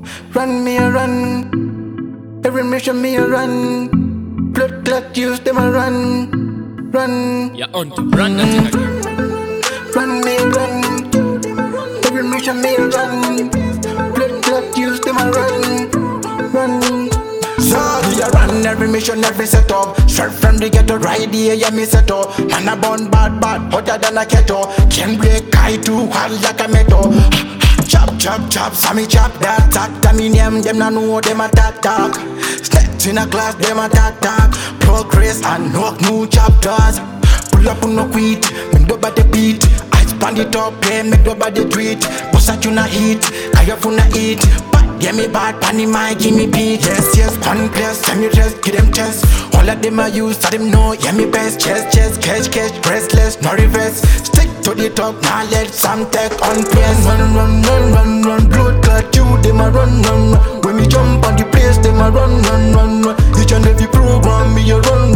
Run me a run, every mission me a run. Blood clot use them a run, run. Yeah, on to run that thing again. Run me a run, every mission me a run. Blood clot use them a run, run. So we a run every mission, every setup. Straight from the ghetto, right here, yeah me set up. Man a born bad, hotter than a keto. Can break kite too hard like a metal. Chop, chop, chop, Sammy chop that talk. Dominium, them no know them a talk. Snakes in a class, them a talk. Progress and no new chapters. Pull up on no quit, make the body beat. I span it up, play, make the body tweet. Boss at you na hit, kaya you na eat. Yeah, me bad, panny my, give me beat. Yes, yes, pan class, send me rest, give them test. All of them I use, so them know, yeah, me best. Chest, catch, restless, no reverse. Stick to the top, now let some take on place. Run, blood clot you, them a run. When me jump on the place, them a run. Each and every program, me a run.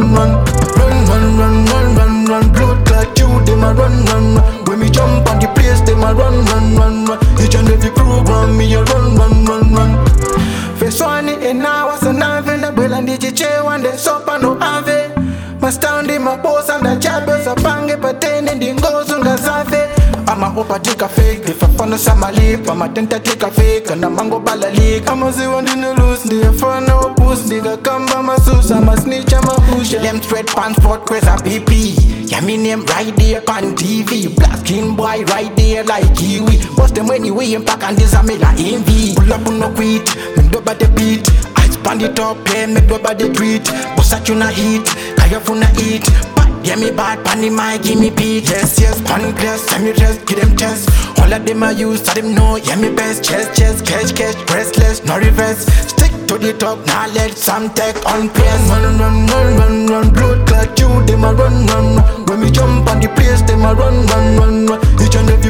Run, blood clot you, them a run. When me jump on the place, them a run. Each and every program, me a run. Face one in hours and available and DJ one day soap and no ave. Mastound in my boss and the jabbers a bang it pertaining the goes on the zafe. I'm a hope I take a fake. If I find a summer leap, I'm a tenta take a fake and a mango balla leak. I'm a see one in the loose, they fun no puss, nigga come by my sus, I'm a snitch, I'm a push. Them straight pants for Chris and PP. Yeah, me name right there on TV. Black skin boy right there like Kiwi. Bust them anyway and pack and this a me like envy. Pull up on no quit, make the body beat. I span it up, play, make the body tweet. Bust at you na hit, kaya you na eat. Yeah, me bad, panny my, give me beat. Yes, pan class, send me rest, give them test. All of them I use, so them know, yeah, me best. Chest, catch, restless, no reverse. Stick to the top, now let some take on place. Run, blood clot you, them a run. When me jump on the place, them a run. Each and every